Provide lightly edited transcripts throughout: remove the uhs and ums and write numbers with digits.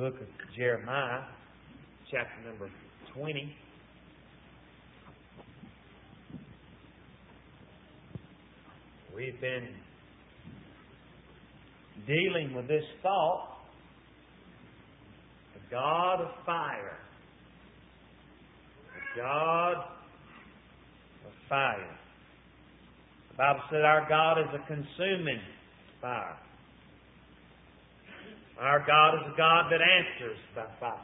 book of Jeremiah, chapter number 20. We've been dealing with this thought, the God of fire. The God of fire. The Bible said our God is a consuming fire. Our God is a God that answers by fire.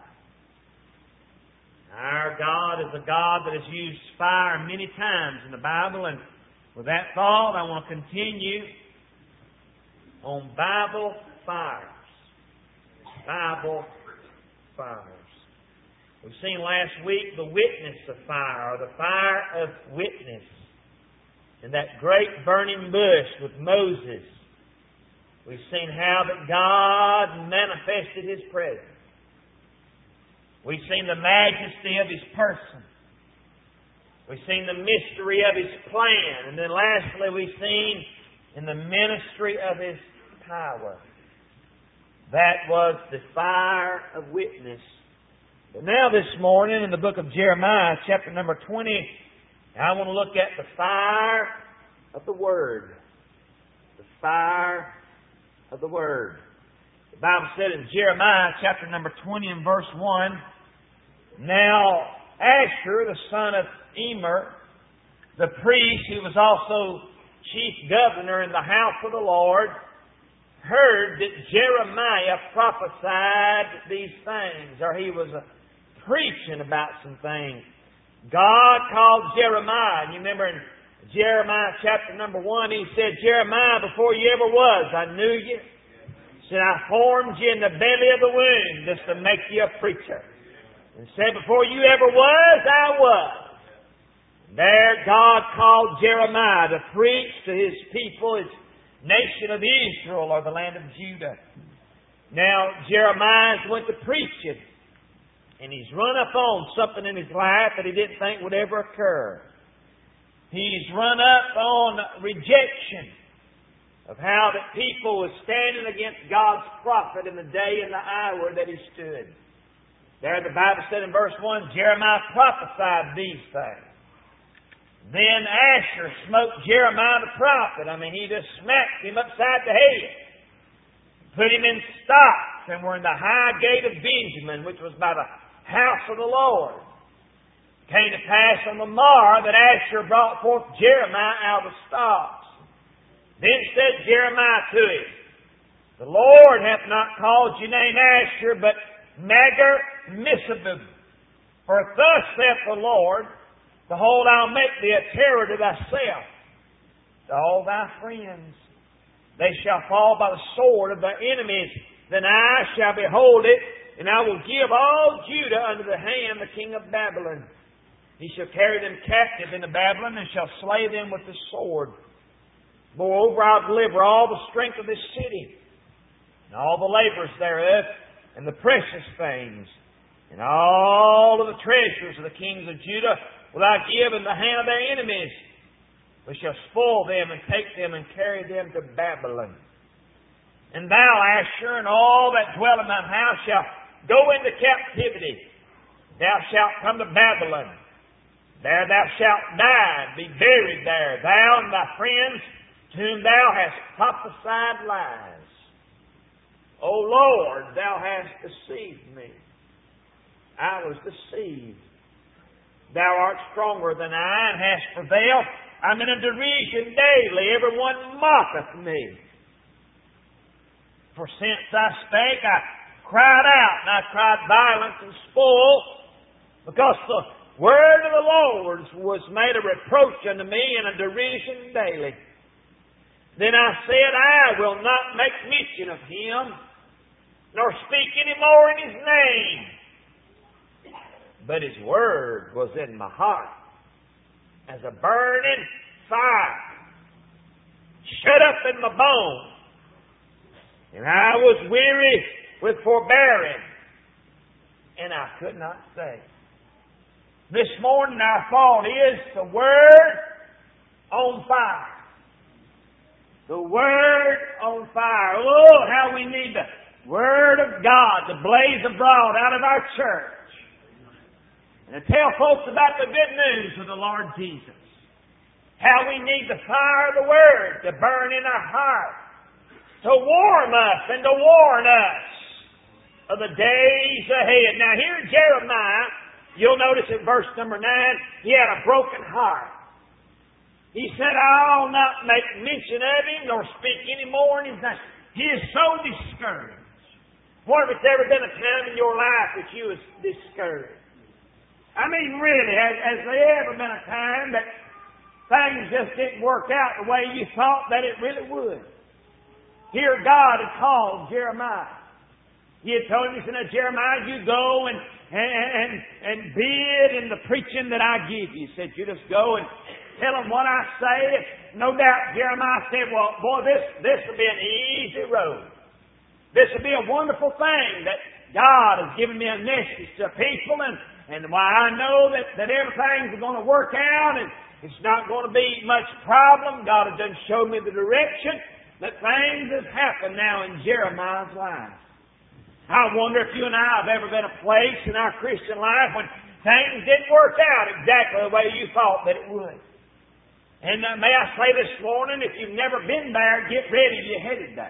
Our God is a God that has used fire many times in the Bible. And with that thought, I want to continue on Bible fires. Bible fires. We've seen last week the witness of fire, or the fire of witness, in that great burning bush with Moses. We've seen how that God manifested His presence. We've seen the majesty of His person. We've seen the mystery of His plan. And then lastly, we've seen in the ministry of His power. That was the fire of witness. But now this morning in the book of Jeremiah, chapter number 20, I want to look at the fire of the Word. The fire of the Word. The Bible said in Jeremiah chapter number 20 and verse 1, Now Asher, the son of Immer, the priest who was also chief governor in the house of the Lord, heard that Jeremiah prophesied these things, or he was preaching about some things. God called Jeremiah. You remember in Jeremiah chapter number 1, He said, Jeremiah, before you ever was, I knew you. He said, I formed you in the belly of the womb just to make you a preacher. And said, before you ever was, I was. There God called Jeremiah to preach to His people, His nation of Israel, or the land of Judah. Now, Jeremiah went to preaching, and he's run up on something in his life that he didn't think would ever occur. He's run up on rejection of how that people was standing against God's prophet in the day and the hour that he stood. There the Bible said in verse 1, Jeremiah prophesied these things. Then Asher smote Jeremiah the prophet. He just smacked him upside the head. Put him in stocks, and were in the high gate of Benjamin, which was by the house of the Lord. It came to pass on the morrow that Asher brought forth Jeremiah out of the stocks. Then said Jeremiah to him, The Lord hath not called your name Asher, but Mager-Missabib. For thus saith the Lord, Behold, I'll make thee a terror to thyself, to all thy friends. They shall fall by the sword of their enemies. Then I shall behold it, and I will give all Judah unto the hand of the king of Babylon. He shall carry them captive into Babylon, and shall slay them with the sword. Moreover, I'll deliver all the strength of this city, and all the laborers thereof, and the precious things, and all of the treasures of the kings of Judah will I give in the hand of their enemies. We shall spoil them and take them and carry them to Babylon. And thou, Asher, and all that dwell in thine house shall go into captivity. Thou shalt come to Babylon. There thou shalt die and be buried there, thou and thy friends, to whom thou hast prophesied lies. O Lord, thou hast deceived me. I was deceived. Thou art stronger than I, and hast prevailed. I'm in a derision daily. Everyone mocketh me. For since I spake, I cried out, and I cried violence and spoil, because the word of the Lord was made a reproach unto me, and a derision daily. Then I said, I will not make mention of him, nor speak any more in his name. But his word was in my heart as a burning fire, shut up in my bones. And I was weary with forbearing, and I could not say. This morning our thought is the Word on fire. The Word on fire. Oh, how we need to Word of God to blaze abroad out of our church. And to tell folks about the good news of the Lord Jesus. How we need the fire of the Word to burn in our heart. To warm us and to warn us of the days ahead. Now here Jeremiah, you'll notice in verse number 9, he had a broken heart. He said, I'll not make mention of him nor speak any more in his name. He is so discouraged. Wonder if it's ever been a time in your life that you was discouraged. I mean, really, has there ever been a time that things just didn't work out the way you thought that it really would? Here God had called Jeremiah. He had told him, he said, now, Jeremiah, you go and bid in the preaching that I give you. He said, you just go and tell them what I say. No doubt Jeremiah said, well, boy, this will be an easy road. This will be a wonderful thing that God has given me a message to people, and why I know that everything's going to work out and it's not going to be much problem. God has done showed me the direction that things have happened now in Jeremiah's life. I wonder if you and I have ever been a place in our Christian life when things didn't work out exactly the way you thought that it would. And may I say this morning, if you've never been there, get ready, you're headed there.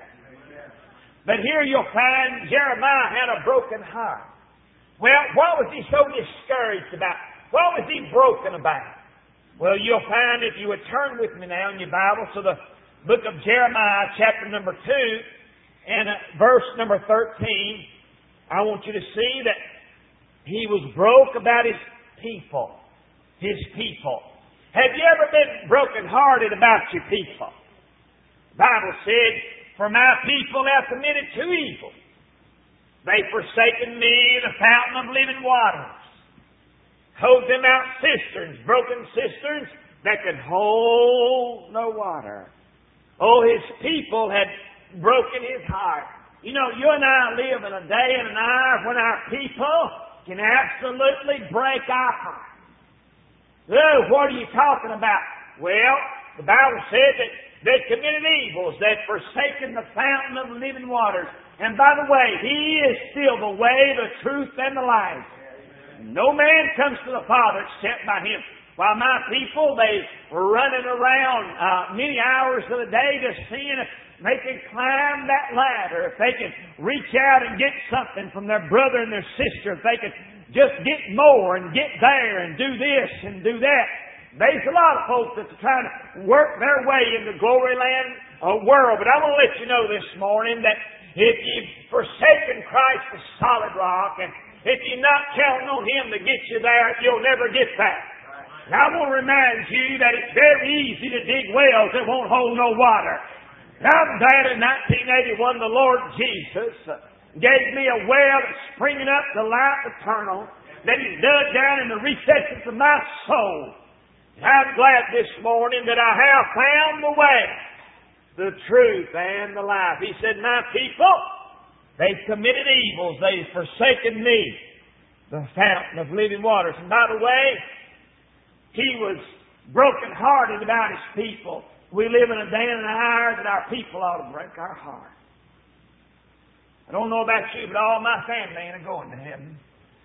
But here you'll find Jeremiah had a broken heart. Well, what was he so discouraged about? What was he broken about? Well, you'll find, if you would turn with me now in your Bible to the book of Jeremiah, chapter number 2, and verse number 13, I want you to see that he was broke about his people. His people. Have you ever been brokenhearted about your people? The Bible said, for my people have committed two evils. They've forsaken me, the fountain of living waters. Hoed them out cisterns, broken cisterns that could hold no water. Oh, his people had broken his heart. You know, you and I live in a day and an hour when our people can absolutely break our heart. Oh, what are you talking about? Well, the Bible said that they committed evils. They'd forsaken the fountain of living waters. And by the way, He is still the way, the truth, and the life. No man comes to the Father except by Him. While my people, they were running around many hours of the day just seeing if they can climb that ladder, if they can reach out and get something from their brother and their sister, if they can just get more and get there and do this and do that. There's a lot of folks that are trying to work their way in the glory land world. But I want to let you know this morning that if you've forsaken Christ, the solid rock, and if you're not counting on Him to get you there, you'll never get there. And I want to remind you that it's very easy to dig wells that won't hold no water. I'm glad in 1981 the Lord Jesus gave me a well that's springing up to life eternal that He's dug down in the recesses of my soul. And I'm glad this morning that I have found the way, the truth, and the life. He said, my people, they've committed evils. They've forsaken me, the fountain of living waters. And by the way, he was broken-hearted about his people. We live in a day and an hour that our people ought to break our heart. I don't know about you, but all my family ain't going to heaven.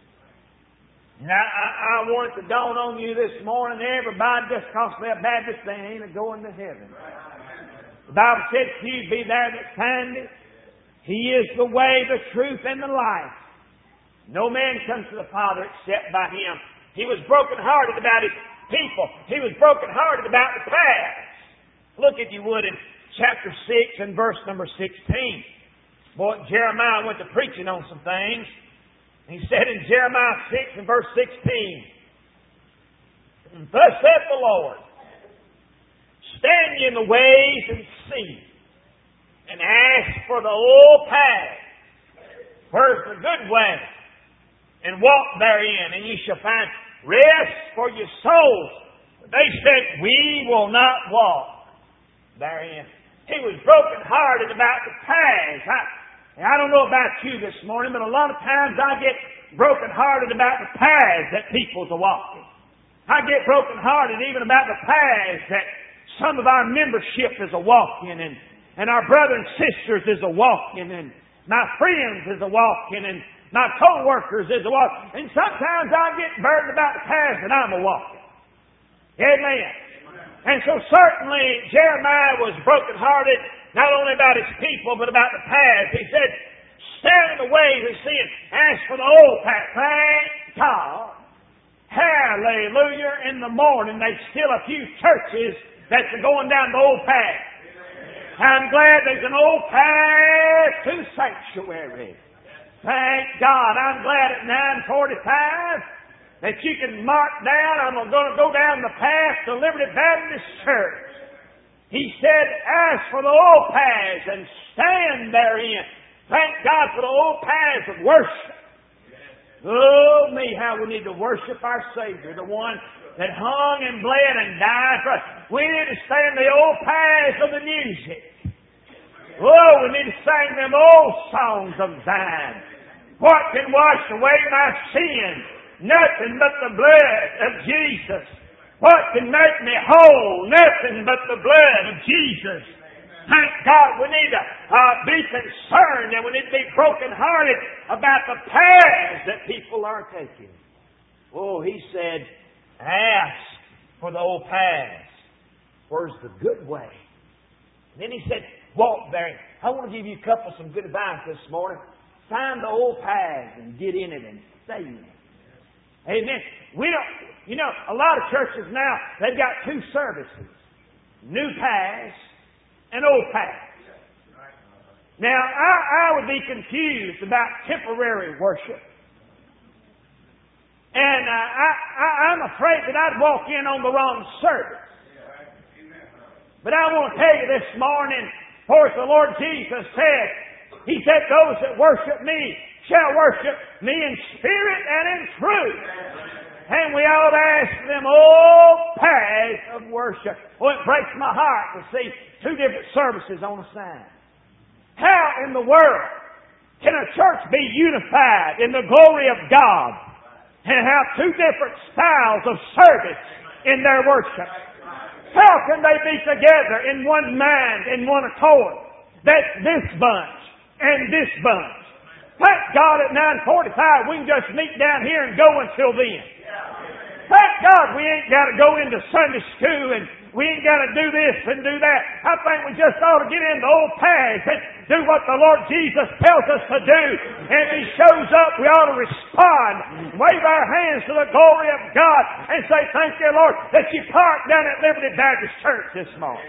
And I want it to dawn on you this morning, everybody, just because they're Baptist, they ain't going to heaven. The Bible said, "Few be there that find it. He is the way, the truth, and the life. No man comes to the Father except by Him." He was broken-hearted about his people. He was broken-hearted about the past. Look, if you would, in chapter 6 and verse number 16. Boy, Jeremiah went to preaching on some things. He said in Jeremiah 6 and verse 16, "Thus saith the Lord, stand ye in the ways and see, and ask for the old path, where's the good way, and walk therein, and ye shall find rest for your souls." But they said, "We will not walk therein." He was broken-hearted about the past. I don't know about you this morning, but a lot of times I get broken-hearted about the paths that people's are walking. I get broken-hearted even about the paths that some of our membership is a walking, and our brothers and sisters is a walking, and My friends is a-walking, and my co-workers is a-walking. And sometimes I get burdened about the path that I'm a-walking. Amen. And so certainly Jeremiah was brokenhearted, not only about his people, but about the path. He said, stand in the ways of sin. As for the old path, thank God. Hallelujah. In the morning, there's still a few churches that's going down the old path. I'm glad there's an old path to the sanctuary. Thank God. I'm glad at 9:45 that you can mark down, I'm going to go down the path to Liberty Baptist Church. He said, ask for the old paths and stand therein. Thank God for the old paths of worship. Oh, me, how we need to worship our Savior, the one that hung and bled and died for us. We need to stay in the old paths of the music. Oh, we need to sing them old songs of Zion. What can wash away my sins? Nothing but the blood of Jesus. What can make me whole? Nothing but the blood of Jesus. Thank God we need to be concerned and we need to be brokenhearted about the paths that people are taking. Oh, he said, ask for the old paths. Where's the good way? And then he said, walk there. I want to give you some good advice this morning. Find the old paths and get in it and stay in it. Amen. A lot of churches now, they've got two services. New paths and old paths. Now, I would be confused about temporary worship. And I'm afraid that I'd walk in on the wrong service. But I want to tell you this morning, for the Lord Jesus said, He said, those that worship me shall worship me in spirit and in truth. And we ought to ask them old paths of worship. Well, it breaks my heart to see two different services on a sign. How in the world can a church be unified in the glory of God and have two different styles of service in their worship? How can they be together in one mind, in one accord? That's this bunch and this bunch. Thank God at 9:45 we can just meet down here and go until then. Thank God we ain't got to go into Sunday school and we ain't got to do this and do that. I think we just ought to get into old paths and do what the Lord Jesus tells us to do. And if He shows up, we ought to respond, wave our hands to the glory of God and say, thank you, Lord, that you parked down at Liberty Baptist Church this morning.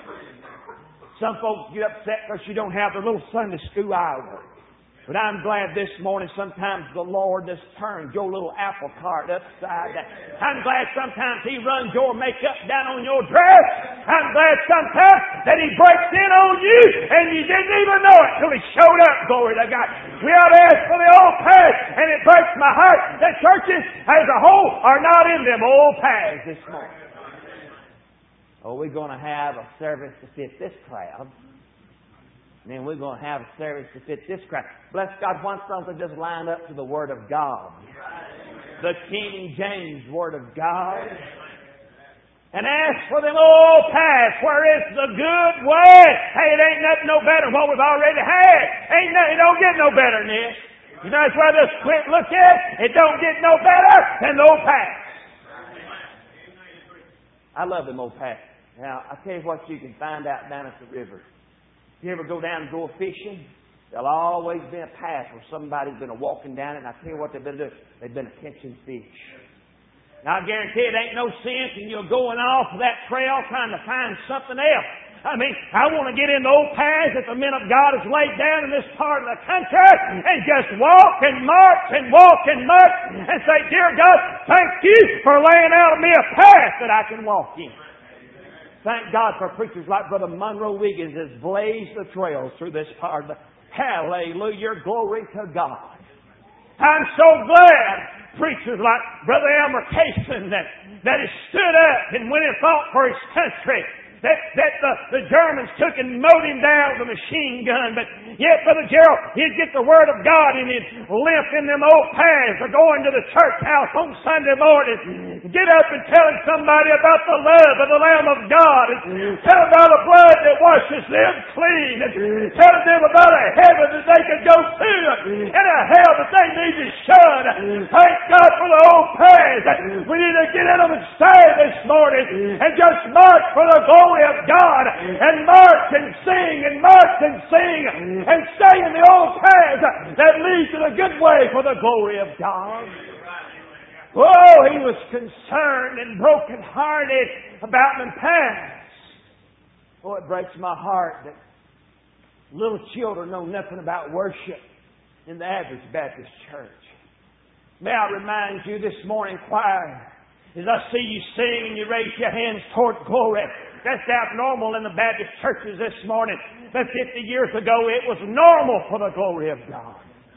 Some folks get upset because you don't have the little Sunday school hour. But I'm glad this morning sometimes the Lord just turns your little apple cart upside down. I'm glad sometimes He runs your makeup down on your dress. I'm glad sometimes that He breaks in on you and you didn't even know it till He showed up. Glory to God. We ought to ask for the old paths, and it breaks my heart that churches as a whole are not in them old paths this morning. Oh, we're going to have a service to fit this crowd. And then we're going to have a service to fit this crowd. Bless God, why don't they just line up to the Word of God? The King James Word of God. And ask for them old paths where it's the good way. Hey, it ain't nothing no better than what we've already had. It don't get no better than this. You know, that's why this quit look at it. It don't get no better than the old paths. I love them old paths. Now, I tell you what you can find out down at the river. If you ever go down and go fishing, there'll always be a path where somebody's been walking down it, and I tell you what they've been doing. They've been catching fish. Now, I guarantee it ain't no sense in you going off of that trail trying to find something else. I mean, I want to get in the old paths that the men of God has laid down in this part of the country and just walk and march and walk and march and say, dear God, thank you for laying out me a path that I can walk in. Thank God for preachers like Brother Monroe Wiggins has blazed the trails through this part of the... Hallelujah, glory to God. I'm so glad preachers like Brother Elmer Cason that has stood up and went and fought for his country that the Germans took and mowed him down with a machine gun. But yet, Brother Gerald, he'd get the Word of God and he'd limp in them old paths or going to the church house on Sunday morning. Get up and telling somebody about the love of the Lamb of God. And tell them about the blood that washes them clean. And tell them about a heaven that they could go to and a hell that they need to shun. Thank God for the old paths. We need to get in them and stay this morning and just march for the glory of God and march and sing and stay in the old paths that lead to the good way for the glory of God. Oh, he was concerned and broken-hearted about them paths. Oh, it breaks my heart that little children know nothing about worship in the average Baptist church. May I remind you this morning, choir, as I see you sing and you raise your hands toward glory, that's abnormal in the Baptist churches this morning. But 50 years ago, it was normal for the glory of God.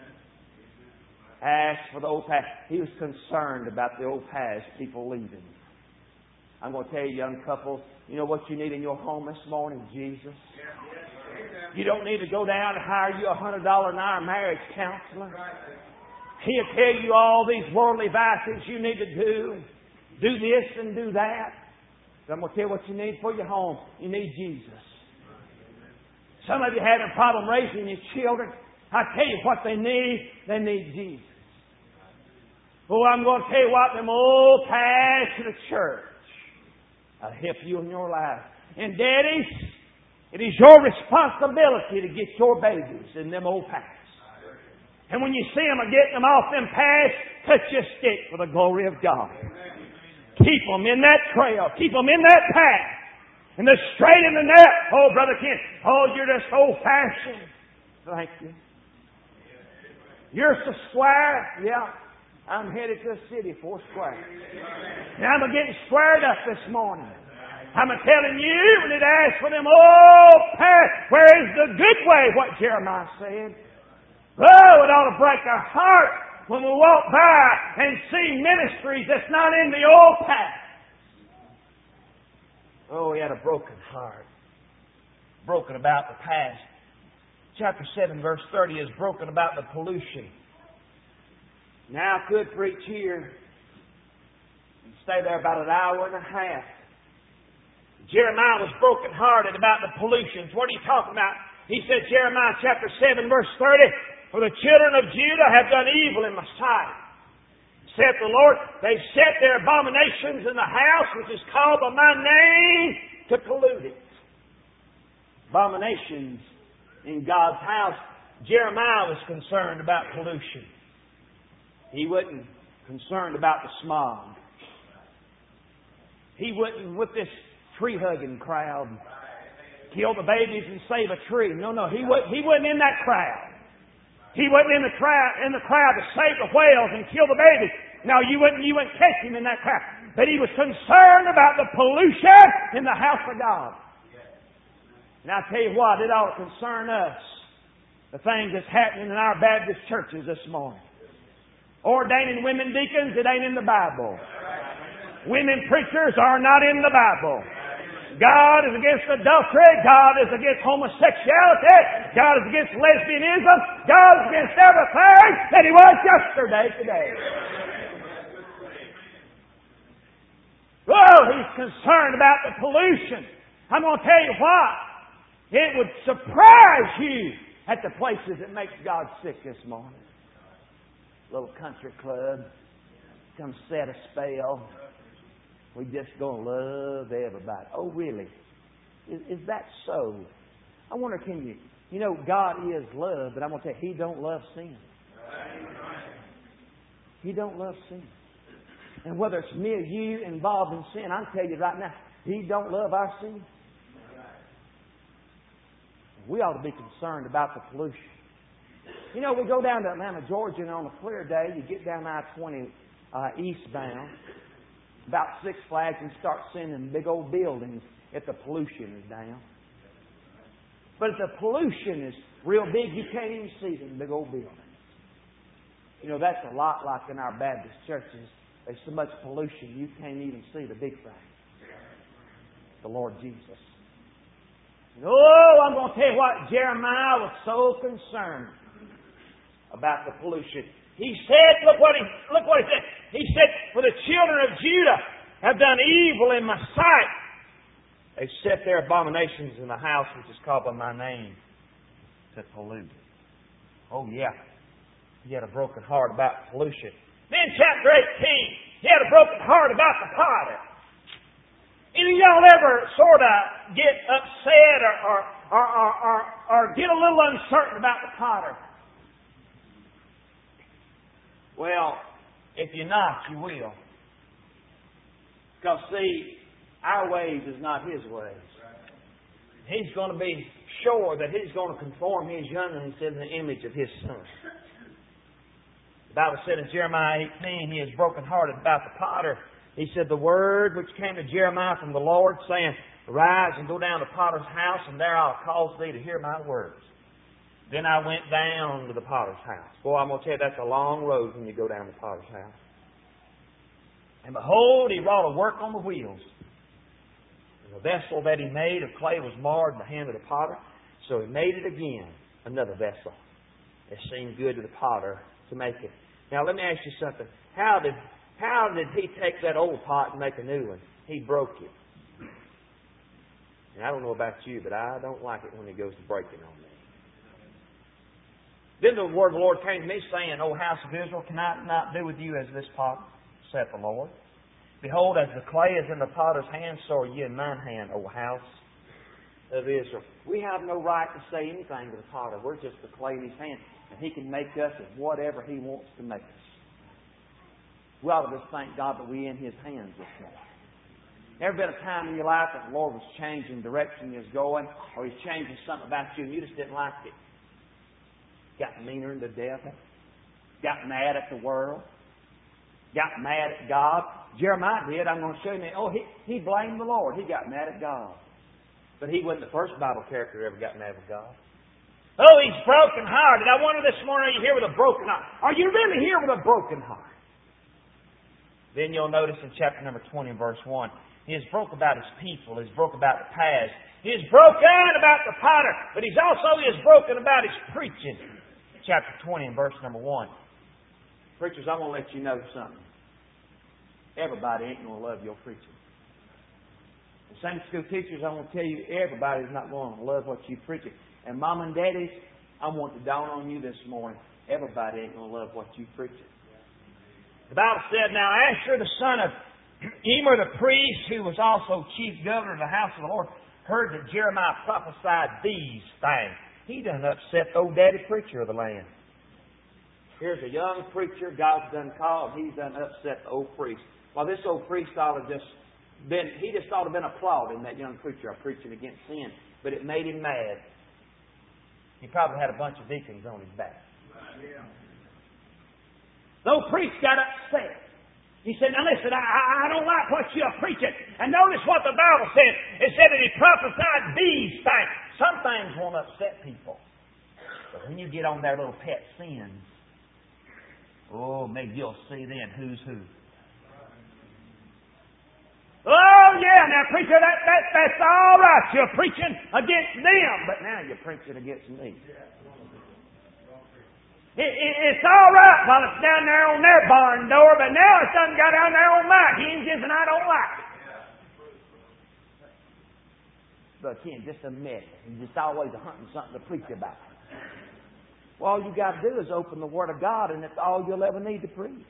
As for the old paths, he was concerned about the old paths, people leaving. I'm going to tell you, young couples, you know what you need in your home this morning? Jesus. You don't need to go down and hire you $100 an hour marriage counselor. He'll tell you all these worldly vices you need to do. Do this and do that. But I'm going to tell you what you need for your home. You need Jesus. Some of you having a problem raising your children. I tell you what they need. They need Jesus. Oh, I'm going to tell you what, them old paths to the church will help you in your life. And daddies, it is your responsibility to get your babies in them old paths. And when you see them getting them off them paths, touch your stick for the glory of God. Keep them in that trail. Keep them in that path. And the straight and the narrow. Oh, Brother Ken, oh, you're just old-fashioned. Thank you. You're so square. Yeah. I'm headed to the city for square. And I'm getting squared up this morning. I'm telling you, we need to ask for them old paths. Where is the good way? What Jeremiah said. Oh, it ought to break our heart when we walk by and see ministries that's not in the old path. Oh, he had a broken heart. Broken about the past. Chapter 7, verse 30 is broken about the pollution. Now I could preach here and stay there about an hour and a half. Jeremiah was broken-hearted about the pollutions. What are you talking about? He said, Jeremiah chapter 7, verse 30, for the children of Judah have done evil in my sight. Saith the Lord, they set their abominations in the house which is called by my name to pollute it. Abominations in God's house. Jeremiah was concerned about pollution. He wasn't concerned about the smog. He wasn't with this tree-hugging crowd. Kill the babies and save a tree. No, he wasn't in that crowd. He wasn't in the crowd to save the whales and kill the babies. No, you wouldn't catch him in that crowd. But he was concerned about the pollution in the house of God. And I tell you what, it ought to concern us. The things that's happening in our Baptist churches this morning. Ordaining women deacons, it ain't in the Bible. Women preachers are not in the Bible. God is against adultery. God is against homosexuality. God is against lesbianism. God is against everything that He was yesterday, today. Oh, He's concerned about the pollution. I'm going to tell you what. It would surprise you at the places that makes God sick this morning. Little country club. Come set a spell. We just going to love everybody. Oh, really? Is that so? I wonder, you know, God is love, but I'm going to tell you, He don't love sin. He don't love sin. And whether it's me or you involved in sin, I'll tell you right now, He don't love our sin. We ought to be concerned about the pollution. You know, we go down to Atlanta, Georgia, and on a clear day, you get down I-20 eastbound, about Six Flags, and start seeing them big old buildings if the pollution is down. But if the pollution is real big, you can't even see them big old buildings. You know, that's a lot like in our Baptist churches. There's so much pollution, you can't even see the big things. the Lord Jesus. And, oh, I'm going to tell you what, Jeremiah was so concerned about the pollution. He said, look what he said. He said, for the children of Judah have done evil in my sight. They've set their abominations in the house which is called by my name to pollute it. Oh yeah. He had a broken heart about pollution. Then chapter 18, he had a broken heart about the potter. Any of y'all ever sort of get upset or get a little uncertain about the potter? Well, if you're not, you will. Because see, our ways is not His ways. He's going to be sure that He's going to conform His younglings in the image of His Son. The Bible said in Jeremiah 18, he is brokenhearted about the potter. He said, the word which came to Jeremiah from the Lord, saying, arise and go down to the potter's house, and there I'll cause thee to hear my words. Then I went down to the potter's house. Boy, I'm going to tell you, that's a long road when you go down to the potter's house. And behold, he wrought a work on the wheels. And the vessel that he made of clay was marred in the hand of the potter. So he made it again, another vessel. It seemed good to the potter to make it. Now let me ask you something. How did he take that old pot and make a new one? He broke it. And I don't know about you, but I don't like it when he goes to breaking on me. Then the word of the Lord came to me, saying, O house of Israel, can I not do with you as this pot, saith the Lord? Behold, as the clay is in the potter's hand, so are you in mine hand, O house of Israel. We have no right to say anything to the potter. We're just the clay in his hand. And he can make us as whatever he wants to make us. We ought to just thank God that we're in his hands this morning. Ever been a time in your life that the Lord was changing the direction he was going, or he's changing something about you and you just didn't like it? Got meaner than the devil. Got mad at the world. Got mad at God. Jeremiah did. I'm going to show you. Oh, he blamed the Lord. He got mad at God. But he wasn't the first Bible character who ever got mad with God. Oh, he's broken-hearted. I wonder this morning, are you here with a broken heart? Are you really here with a broken heart? Then you'll notice in chapter number 20 and verse 1, he is broke about his people. He is broke about the past. He is broken about the potter. But he is broken about his preaching. Chapter 20 and verse number 1. Preachers, I want to let you know something. Everybody ain't going to love your preaching. The Sunday school teachers, I want to tell you, everybody's not going to love what you preach. And mom and daddies, I want to dawn on you this morning. Everybody ain't going to love what you preach. The Bible said, now Asher, the son of Emer the priest, who was also chief governor of the house of the Lord, heard that Jeremiah prophesied these things. He done upset the old daddy preacher of the land. Here's a young preacher God's done called. He's done upset the old priest. Well, this old priest ought to just been applauding that young preacher preaching against sin. But it made him mad. He probably had a bunch of deacons on his back. The old priest got upset. He said, now listen, I don't like what you're preaching. And notice what the Bible said. It said that he prophesied these things. Some things won't upset people. But when you get on their little pet sins, oh, maybe you'll see then who's who. Oh, yeah, now preacher, that's all right. You're preaching against them, but now you're preaching against me. It's all right while it's down there on their barn door, but now it's done got down there on my hinges and I don't like it. But again, just a mess. You're just always hunting something to preach about. Well, all you got to do is open the Word of God, and that's all you'll ever need to preach.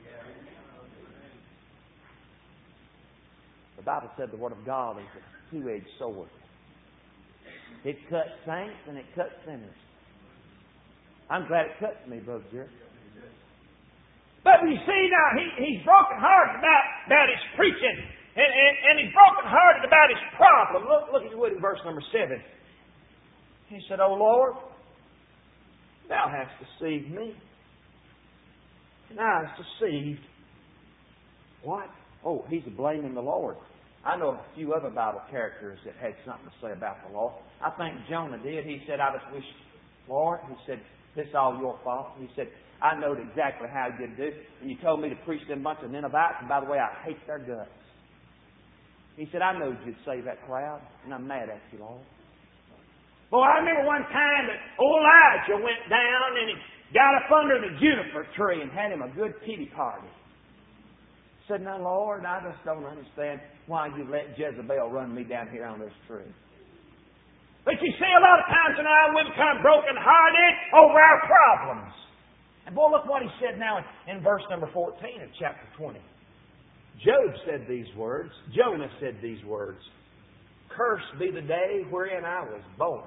The Bible said the Word of God is a two-edged sword. It cuts saints and it cuts sinners. I'm glad it cuts me, Brother Jerry. But you see now, he's broken-hearted about his preaching. And he's broken-hearted about his problem. Look at you with in verse number 7. He said, O Lord, Thou hast deceived me. And Thou hast deceived. What? Oh, he's blaming the Lord. I know a few other Bible characters that had something to say about the Lord. I think Jonah did. He said, I just wish, Lord, he said, this is all your fault. He said, I knowed exactly how you'd do. And you told me to preach them bunch of Ninevites. And by the way, I hate their guts. He said, I knowed you'd save that crowd, and I'm mad at you, Lord. Well, I remember one time that old Elijah went down and he got up under the juniper tree and had him a good pity party. He said, now, Lord, I just don't understand why you let Jezebel run me down here on this tree. But you see, a lot of times now we become broken-hearted over our problems. And boy, look what he said now in verse number 14 of chapter 20. Job said these words. Jonah said these words. Cursed be the day wherein I was born.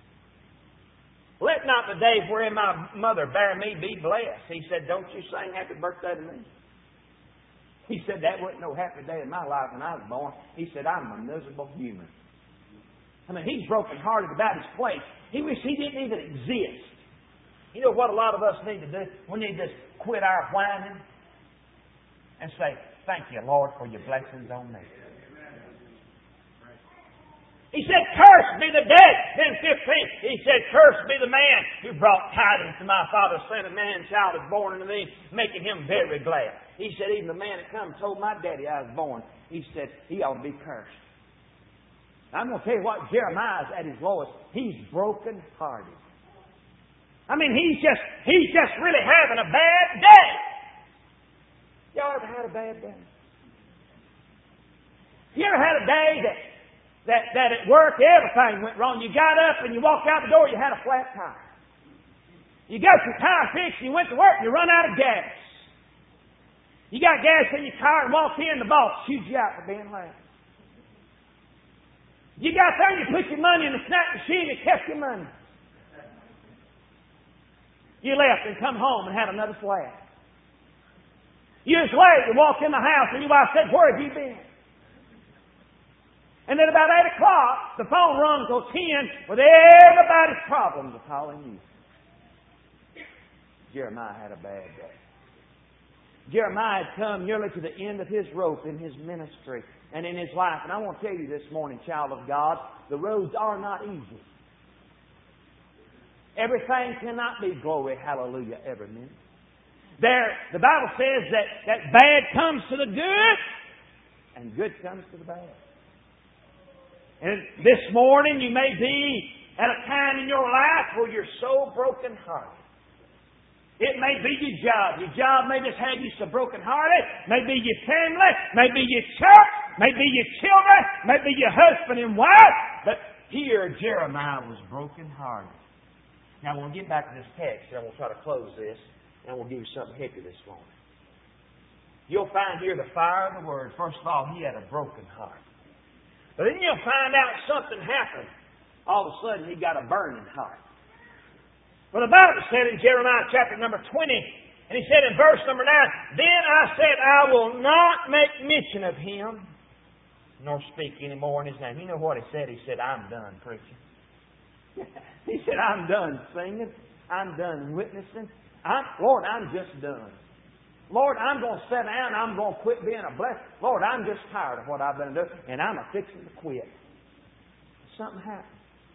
Let not the day wherein my mother bare me be blessed. He said, don't you sing happy birthday to me? He said, that wasn't no happy day in my life when I was born. He said, I'm a miserable human. I mean, he's broken-hearted about his place. He wished he didn't even exist. You know what a lot of us need to do? We need to quit our whining and say, thank you, Lord, for your blessings on me. He said, cursed be the day. Then 15, he said, cursed be the man who brought tidings to my father, saying, a man child is born unto thee, making him very glad. He said, even the man that come and told my daddy I was born, he said, he ought to be cursed. I'm going to tell you what, Jeremiah's at his lowest. He's broken-hearted. I mean, he's just really having a bad day. Y'all ever had a bad day? You ever had a day that at work everything went wrong? You got up and you walked out the door, you had a flat tire. You got your tire fixed, you went to work, and you run out of gas. You got gas in your car and walked in, the boss shoots you out for being late. You got there and you put your money in the snap machine and kept your money. You left and come home and had another flat. Years later, you walked in the house and your wife said, where have you been? And then about 8 o'clock, the phone rung till 10 with everybody's problems of calling you. Jeremiah had a bad day. Jeremiah had come nearly to the end of his rope in his ministry and in his life. And I want to tell you this morning, child of God, the roads are not easy. Everything cannot be glory, hallelujah, every minute. The Bible says that bad comes to the good and good comes to the bad. And this morning you may be at a time in your life where you're so broken-hearted. It may be your job. Your job may just have you so broken-hearted. Maybe your family. Maybe your church. Maybe your children. Maybe your husband and wife. But here Jeremiah was broken-hearted. Now we'll get back to this text and we'll try to close this and we'll give you something heavy this morning. You'll find here the fire of the Word. First of all, he had a broken heart. But then you'll find out something happened. All of a sudden he got a burning heart. Well, the Bible said in Jeremiah chapter number 20, and he said in verse number 9, then I said, I will not make mention of him, nor speak any more in his name. You know what he said? He said, I'm done preaching. He said, I'm done singing. I'm done witnessing. Lord, I'm just done. Lord, I'm going to sit down. I'm going to quit being a blessing. Lord, I'm just tired of what I've been doing, and I'm fixing to quit. Something happened.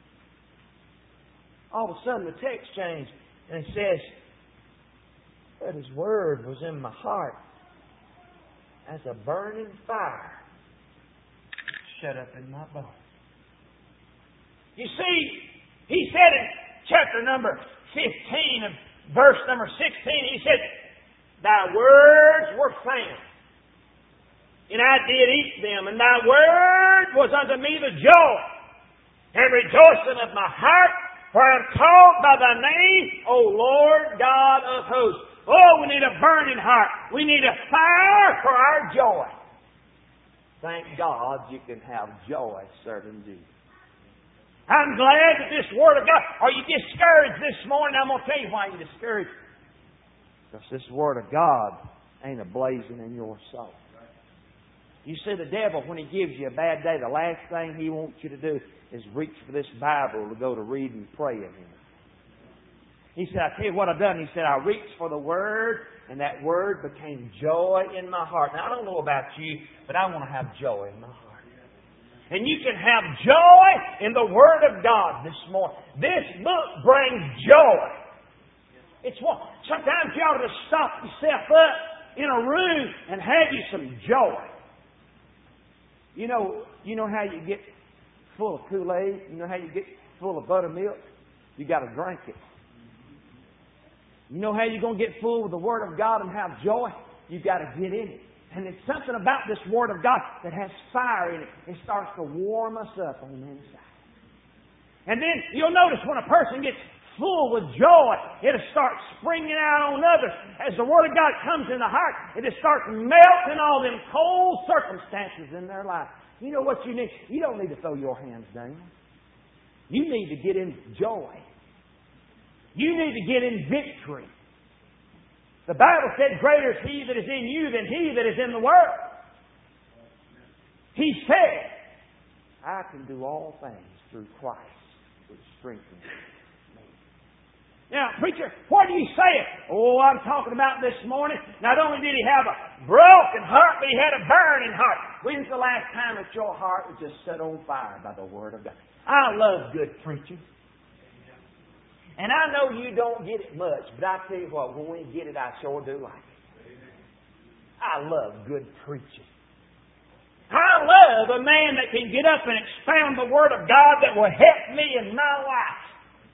All of a sudden the text changed and it says that His Word was in my heart as a burning fire shut up in my bones. You see, he said in chapter number 15 of verse number 16, he said, Thy words were found, and I did eat them, and Thy word was unto me the joy and rejoicing of my heart. For I am called by Thy name, O Lord God of hosts. Oh, we need a burning heart. We need a fire for our joy. Thank God you can have joy serving Jesus. I'm glad that this Word of God... Are you discouraged this morning? I'm going to tell you why you're discouraged. Because this Word of God ain't ablazing in your soul. You see, the devil, when he gives you a bad day, the last thing he wants you to do is reach for this Bible to go to read and pray in Him. He said, I tell you what I've done. He said, I reached for the Word, and that Word became joy in my heart. Now, I don't know about you, but I want to have joy in my heart. And you can have joy in the Word of God this morning. This book brings joy. It's what sometimes you ought to stop yourself up in a room and have you some joy. You know how you get full of Kool-Aid? You know how you get full of buttermilk? You got to drink it. You know how you're going to get full with the Word of God and have joy? You got to get in it. And it's something about this Word of God that has fire in it. It starts to warm us up on the inside. And then you'll notice when a person gets full with joy, it'll start springing out on others. As the Word of God comes in the heart, it just starts melting all them cold circumstances in their life. You know what you need? You don't need to throw your hands down. You need to get in joy. You need to get in victory. The Bible said, greater is He that is in you than he that is in the world. He said, I can do all things through Christ, which strengthens me. Now, preacher, what do you say? Oh, I'm talking about this morning. Not only did he have a broken heart, but he had a burning heart. When's the last time that your heart was just set on fire by the Word of God? I love good preaching. And I know you don't get it much, but I tell you what, when we get it, I sure do like it. I love good preaching. I love a man that can get up and expound the Word of God that will help me in my life.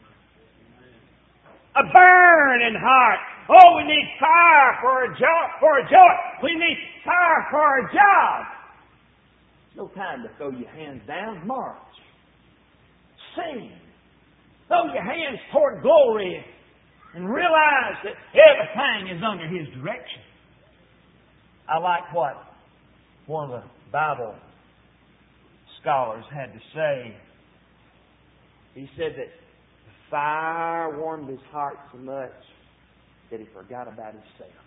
A burning heart. Oh, we need fire for a joy. We need fire for a job. No time to throw your hands down. March. Sing. Throw your hands toward glory and realize that everything is under His direction. I like what one of the Bible scholars had to say. He said that the fire warmed his heart so much that he forgot about himself.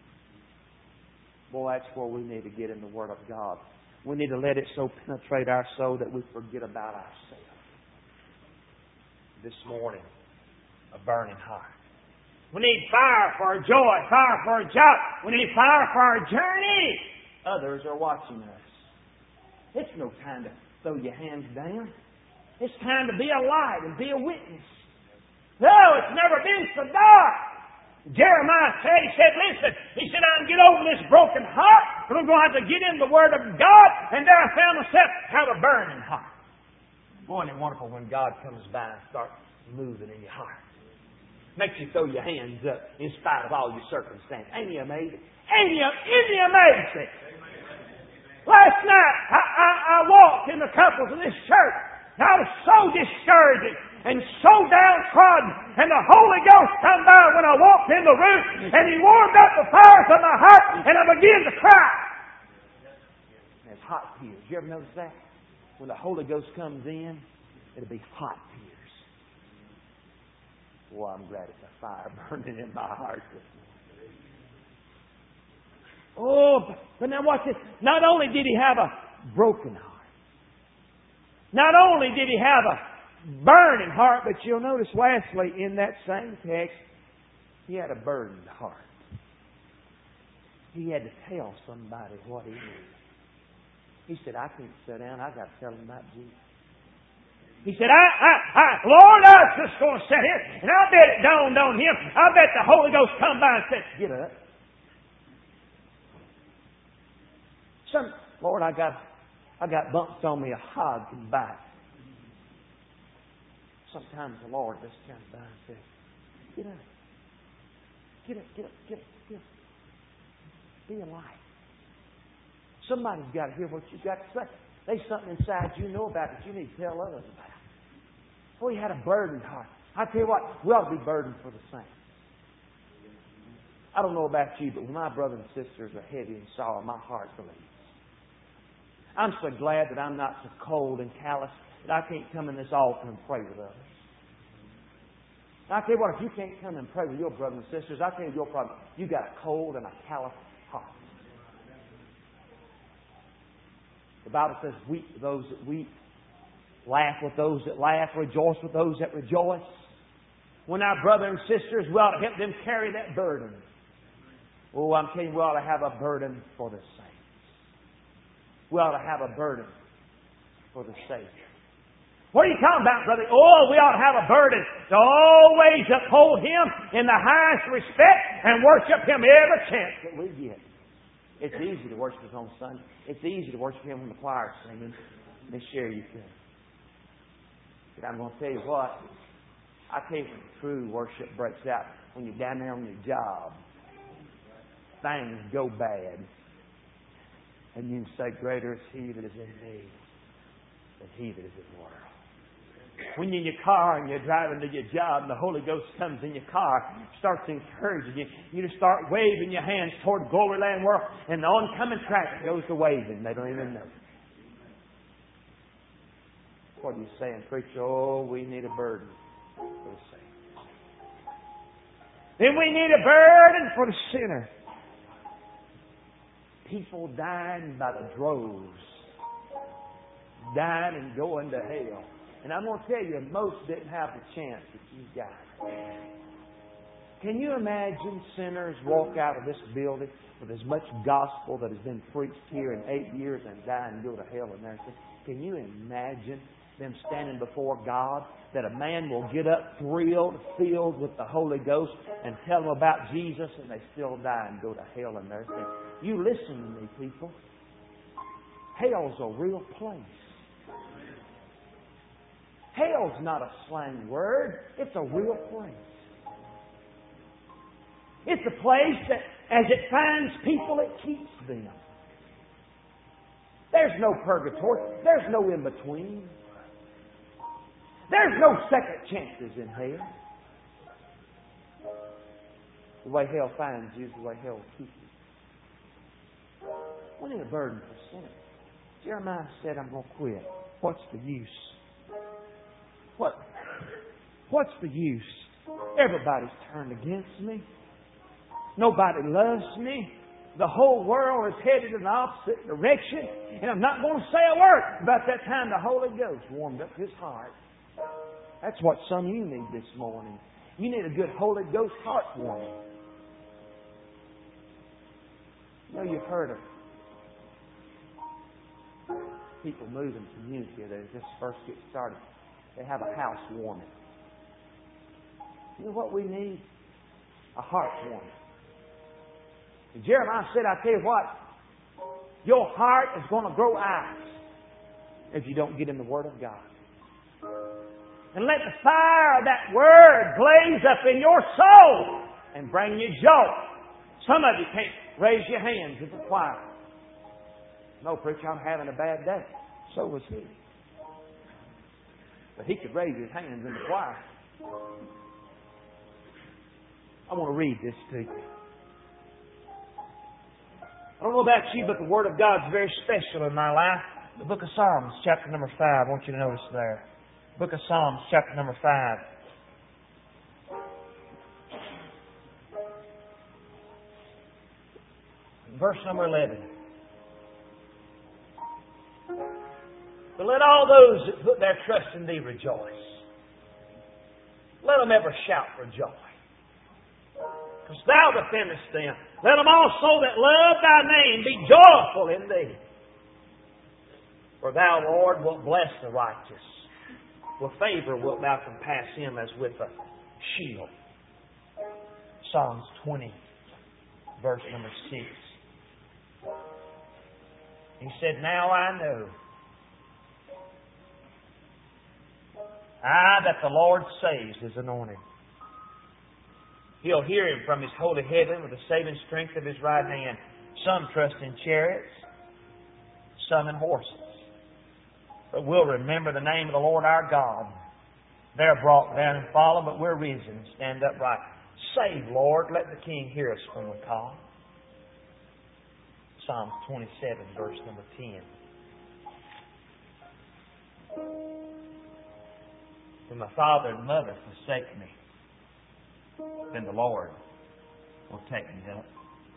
Boy, that's where we need to get in the Word of God. We need to let it so penetrate our soul that we forget about ourselves. This morning, a burning heart. We need fire for our joy, fire for our job. We need fire for our journey. Others are watching us. It's no time to throw your hands down. It's time to be a light and be a witness. No, it's never been so dark. Jeremiah said, listen, he said, I can get over this broken heart, but I'm going to have to get in the Word of God, and there I found myself have a burning heart. Boy, isn't it wonderful when God comes by and starts moving in your heart. Makes you throw your hands up in spite of all your circumstances. Ain't He amazing? Ain't He amazing? Last night, I walked in the couples of this church. And I was so discouraged and so downtrodden. And the Holy Ghost come by when I walked in the room. And He warmed up the fires of my heart. And I began to cry. And it's hot tears. You ever notice that? When the Holy Ghost comes in, it'll be hot tears. Well, I'm glad it's a fire burning in my heart this morning. Oh, but now watch this. Not only did he have a broken heart, not only did he have a burning heart, but you'll notice lastly in that same text, he had a burdened heart. He had to tell somebody what he knew. He said, I can't sit down. I got to tell them about Jesus. He said, Lord, I was just going to sit here, and I bet it dawned on him. I bet the Holy Ghost come by and said, get up. Lord, I got bumps on me, a hog and bite. Sometimes the Lord just comes by and says, get up. Get up, get up, get up, get up. Be a light. Somebody's got to hear what you've got to say. There's something inside you know about that you need to tell others about. Well, he had a burdened heart. I tell you what, we ought to be burdened for the saints. I don't know about you, but when my brothers and sisters are heavy and sorrow, my heart believes. I'm so glad that I'm not so cold and callous that I can't come in this altar and pray with others. I tell you what, if you can't come and pray with your brothers and sisters, I tell you your problem. You got a cold and a callous heart. The Bible says, weep with those that weep, laugh with those that laugh, rejoice with those that rejoice. When our brothers and sisters, we ought to help them carry that burden. Oh, I'm telling you, we ought to have a burden for the saints. We ought to have a burden for the Savior. What are you talking about, brother? Oh, we ought to have a burden to always uphold Him in the highest respect and worship Him every chance that we get. It's easy to worship Him on Sunday. It's easy to worship Him when the choir's singing. They share you can. But I'm going to tell you what. I tell you when true worship breaks out, when you're down there on your job, things go bad. And you can say, greater is He that is in me than he that is in the world. When you're in your car and you're driving to your job and the Holy Ghost comes in your car, starts encouraging you, you just start waving your hands toward glory land world, and the oncoming traffic goes to waving. They don't even know. What are you saying, preacher? Oh, we need a burden for the saints. Then we need a burden for the sinner. People dying by the droves. Dying and going to hell. And I'm going to tell you, most didn't have the chance that you got. Can you imagine sinners walk out of this building with as much gospel that has been preached here in 8 years and die and go to hell and everything? Can you imagine them standing before God, that a man will get up thrilled, filled with the Holy Ghost, and tell them about Jesus, and they still die and go to hell and everything? You listen to me, people. Hell's a real place. Hell's not a slang word. It's a real place. It's a place that, as it finds people, it keeps them. There's no purgatory. There's no in-between. There's no second chances in hell. The way hell finds you is the way hell will keep you. We need a burden for sin. Jeremiah said, I'm going to quit. What's the use? What's the use? Everybody's turned against me. Nobody loves me. The whole world is headed in the opposite direction. And I'm not going to say a word. About that time, the Holy Ghost warmed up his heart. That's what some of you need this morning. You need a good Holy Ghost heart warming. You know, you've heard of people moving community. They just first get started. They have a house warming. You know what we need? A heart warming. And Jeremiah said, I tell you what, your heart is going to grow ice if you don't get in the Word of God. And let the fire of that Word blaze up in your soul and bring you joy. Some of you can't raise your hands in the choir. No, preacher, I'm having a bad day. So was he. But he could raise his hands in the choir. I want to read this to you. I don't know about you, but the Word of God is very special in my life. The book of Psalms, chapter number 5. I want you to notice there. Book of Psalms, chapter number 5. Verse number 11. But let all those that put their trust in Thee rejoice. Let them ever shout for joy. Because Thou defendest them. Let them also that love Thy name be joyful in Thee. For Thou, Lord, wilt bless the righteous. With favor wilt Thou compass him as with a shield. Psalms 20, verse number 6. He said, Now I know that the Lord saves His anointed. He'll hear him from His holy heaven with the saving strength of His right hand. Some trust in chariots, some in horses. But we'll remember the name of the Lord our God. They're brought down and fallen, but we're risen and stand upright. Save, Lord, let the King hear us from the call. Psalm 27, verse number 10. When my father and mother forsake me, then the Lord will take me up.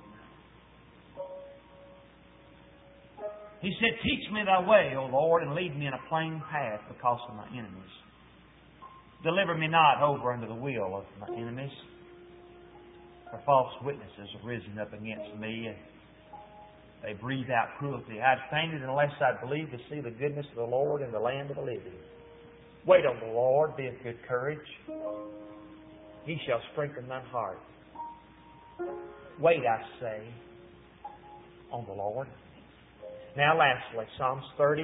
He said, Teach me Thy way, O Lord, and lead me in a plain path because of my enemies. Deliver me not over unto the will of my enemies. For false witnesses have risen up against me, and they breathe out cruelty. I'd fainted unless I'd believed to see the goodness of the Lord in the land of the living. Wait on the Lord, be of good courage. He shall strengthen thine heart. Wait, I say, on the Lord. Now lastly, Psalms 30,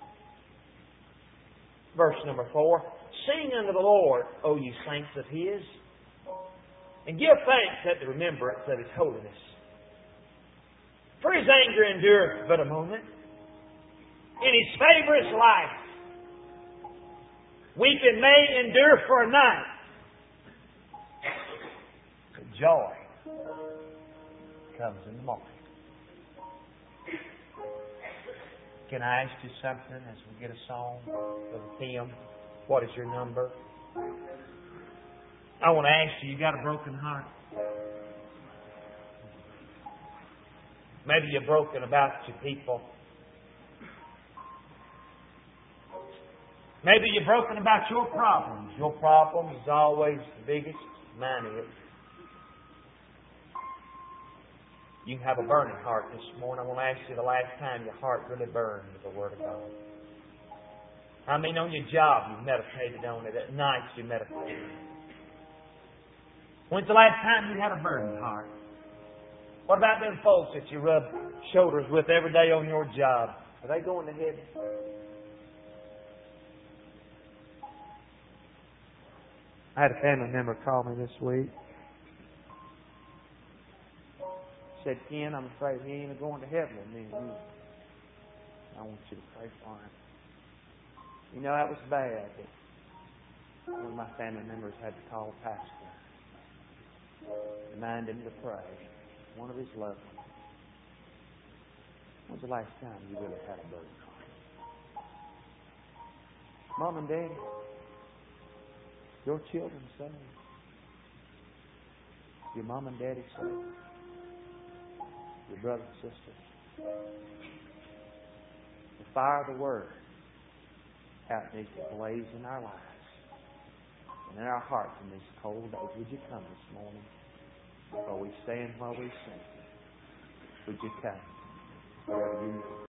verse number 4. Sing unto the Lord, O ye saints of His, and give thanks at the remembrance of His holiness. For His anger endureth but a moment. In His favour is life. Weeping may endure for a night, but joy comes in the morning. Can I ask you something as we get a song from Tim? What is your number? I want to ask you got a broken heart? Maybe you're broken about your people. Maybe you're broken about your problems. Your problem is always the biggest. Mine is. You can have a burning heart this morning. I want to ask you the last time your heart really burned with the Word of God. I mean, on your job you meditated on it. At night you meditated. When's the last time you had a burning heart? What about them folks that you rub shoulders with every day on your job? Are they going to heaven? I had a family member call me this week. Said, Ken, I'm afraid he ain't going to heaven with me and you. I want you to pray for him. You know, that was bad. One of my family members had to call a pastor. Remind him to pray. One of his loved ones. When's the last time you really had a burden heart? Mom and Dad, your children saved. Your mom and daddy saved. Your brothers and sisters. The fire of the Word out needs to blaze in our lives and in our hearts in these cold days. Would you come this morning? While we stand, while we sing, would you come? Wherever you